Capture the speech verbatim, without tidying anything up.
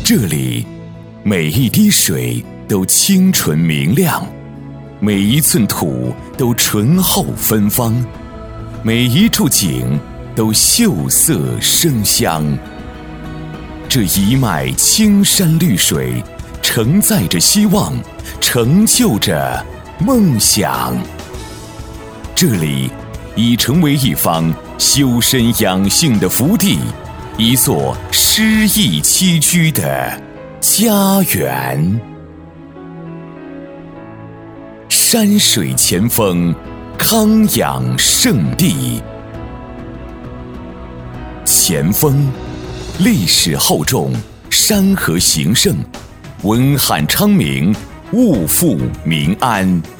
这里每一滴水都清纯明亮，每一寸土都醇厚芬芳，每一处景都秀色生香。这一脉青山绿水，承载着希望，成就着梦想。这里已成为一方修身养性的福地，一座诗意栖居的家园。山水前锋，康养圣地。前锋历史厚重，山河形胜，文汉昌明，物阜民安。